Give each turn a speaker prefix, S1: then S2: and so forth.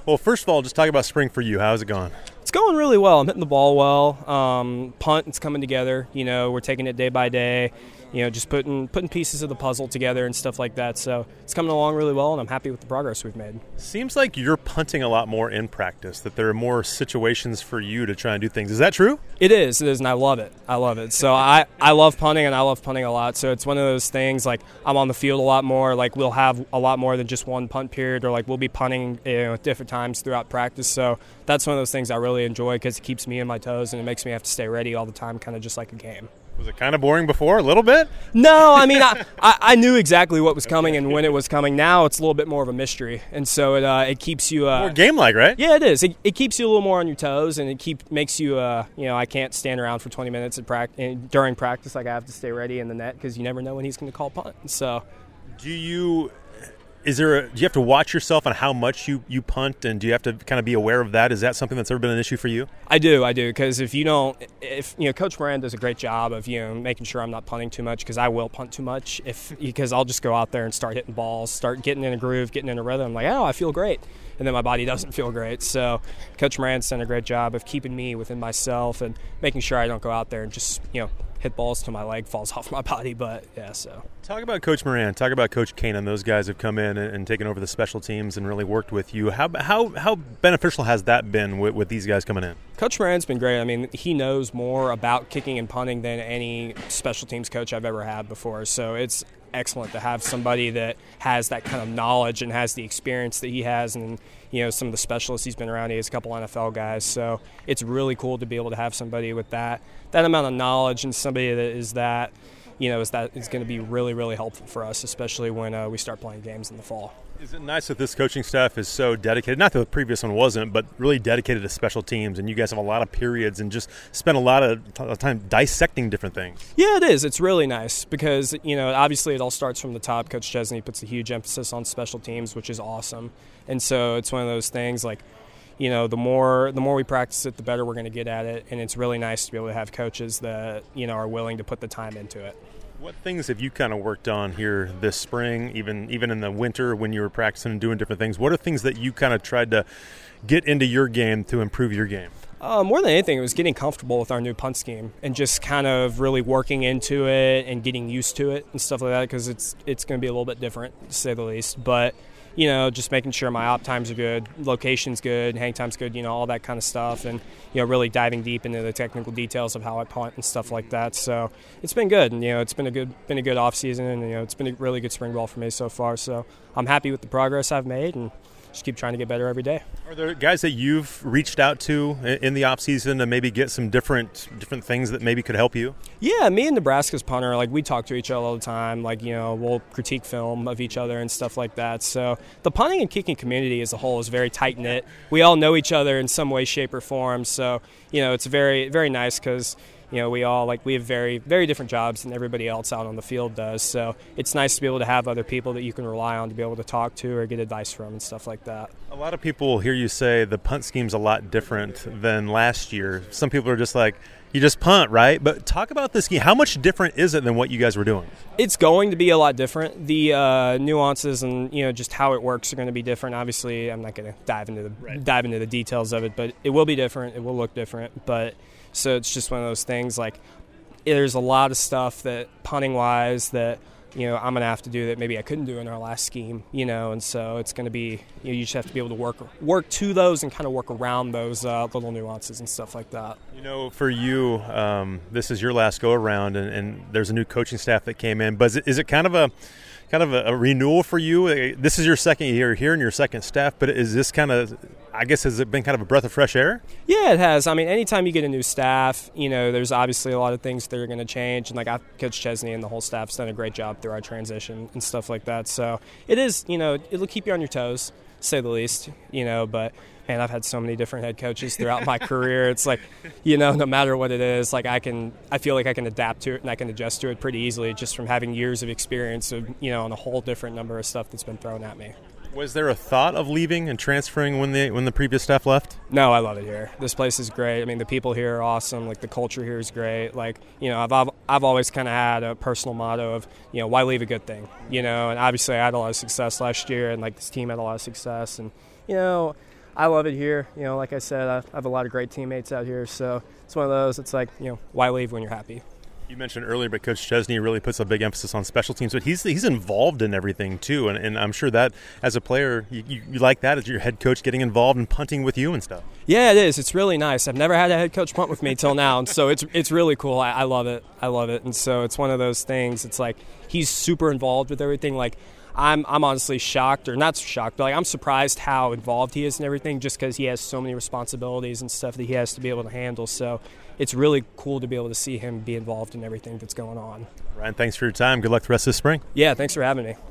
S1: Well, first of all, just talk about spring for you. How's it going?
S2: It's going really well. I'm hitting the ball well. Punt, it's coming together. We're taking it day by day. Just putting pieces of the puzzle together and stuff like that. So it's coming along really well, and I'm happy with the progress we've made.
S1: Seems like you're punting a lot more in practice, that there are more situations for you to try and do things. Is that true?
S2: It is, and I love it. So I love punting, and I love punting a lot. So it's one of those things, like, I'm on the field a lot more. Like, we'll have a lot more than just one punt period, or, like, we'll be punting at different times throughout practice. So that's one of those things I really enjoy because it keeps me on my toes, and it makes me have to stay ready all the time, kind of just like a game.
S1: Was it kind of boring before, a little bit?
S2: No, I mean, I knew exactly what was coming and when it was coming. Now it's a little bit more of a mystery, and so it keeps you
S1: more game-like, right?
S2: Yeah, it is. It keeps you a little more on your toes, and it makes you I can't stand around for 20 minutes during practice. Like, I have to stay ready in the net because you never know when he's going to call punt. So,
S1: do you have to watch yourself on how much you punt, and do you have to kind of be aware of that? Is that something that's ever been an issue for you?
S2: I do, because if Coach Moran does a great job of making sure I'm not punting too much, because I will punt too much because I'll just go out there and start hitting balls, start getting in a groove, getting in a rhythm. I'm like, oh, I feel great, and then my body doesn't feel great. So Coach Moran's done a great job of keeping me within myself and making sure I don't go out there and just hit balls till my leg falls off my body. But yeah, so
S1: talk about Coach Moran, talk about Coach Kanan. Those guys have come in and taken over the special teams and really worked with you. How beneficial has that been with these guys coming in?
S2: Coach Moran's been great. I mean, he knows more about kicking and punting than any special teams coach I've ever had before. So it's excellent to have somebody that has that kind of knowledge and has the experience that he has, and some of the specialists he's been around. He has a couple NFL guys, so it's really cool to be able to have somebody with that amount of knowledge, and somebody that is going to be really, really helpful for us, especially when we start playing games in the fall.
S1: Is it nice that this coaching staff is so dedicated? Not that the previous one wasn't, but really dedicated to special teams, and you guys have a lot of periods and just spend a lot of time dissecting different things.
S2: Yeah, it is. It's really nice because, obviously it all starts from the top. Coach Chesney puts a huge emphasis on special teams, which is awesome. And so it's one of those things, like, the more we practice it, the better we're going to get at it, and it's really nice to be able to have coaches that, are willing to put the time into it.
S1: What things have you kind of worked on here this spring, even in the winter when you were practicing and doing different things? What are things that you kind of tried to get into your game to improve your game?
S2: More than anything, it was getting comfortable with our new punt scheme and just kind of really working into it and getting used to it and stuff like that, because it's going to be a little bit different, to say the least. But just making sure my op times are good, location's good, hang time's good, all that kind of stuff, and really diving deep into the technical details of how I punt and stuff like that. So it's been good, and it's been a good off season, and it's been a really good spring ball for me so far. So I'm happy with the progress I've made, and just keep trying to get better every day.
S1: Are there guys that you've reached out to in the off season to maybe get some different things that maybe could help you?
S2: Yeah, me and Nebraska's punter, like, we talk to each other all the time. Like, we'll critique film of each other and stuff like that. So the punting and kicking community as a whole is very tight knit. We all know each other in some way, shape, or form. So it's very, very nice because we have very, very different jobs than everybody else out on the field does. So it's nice to be able to have other people that you can rely on to be able to talk to or get advice from and stuff like that.
S1: A lot of people hear you say the punt scheme's a lot different than last year. Some people are just like, you just punt, right? But talk about this scheme. How much different is it than what you guys were doing?
S2: It's going to be a lot different. The nuances and just how it works are going to be different. Obviously, I'm not going to dive into the details of it, but it will be different. It will look different, but. So it's just one of those things, like, there's a lot of stuff that punting-wise that, I'm going to have to do that maybe I couldn't do in our last scheme, and so it's going to be, you just have to be able to work to those and kind of work around those little nuances and stuff like that.
S1: For you, this is your last go-around, and there's a new coaching staff that came in, but is it kind of a renewal for you? This is your second year here and your second staff, but is this has it been kind of a breath of fresh air?
S2: Yeah, it has. I mean, anytime you get a new staff, there's obviously a lot of things that are going to change. And, like, Coach Chesney and the whole staff's done a great job through our transition and stuff like that. So it is, it'll keep you on your toes, to say the least, but, man, I've had so many different head coaches throughout my career. It's like, no matter what it is, like, I feel like I can adapt to it and I can adjust to it pretty easily just from having years of experience of, on a whole different number of stuff that's been thrown at me.
S1: Was there a thought of leaving and transferring when the previous staff left?
S2: No, I love it here. This place is great. I mean, the people here are awesome. Like, the culture here is great. Like, I've always kind of had a personal motto of, why leave a good thing? And obviously I had a lot of success last year, and, like, this team had a lot of success, and I love it here. You know, like I said, I have a lot of great teammates out here, so it's one of those. It's like, you know, why leave when you're happy?
S1: You mentioned earlier, but Coach Chesney really puts a big emphasis on special teams, but he's involved in everything too, and I'm sure that as a player, you like that as your head coach getting involved and punting with you and stuff.
S2: Yeah, it is. It's really nice. I've never had a head coach punt with me till now, and so it's really cool. I love it. I love it, and so it's one of those things. It's like he's super involved with everything. Like I'm honestly shocked, or not shocked, but like I'm surprised how involved he is in everything, just because he has so many responsibilities and stuff that he has to be able to handle. So it's really cool to be able to see him be involved in everything that's going on.
S1: Ryan, thanks for your time. Good luck the rest of the spring.
S2: Yeah, thanks for having me.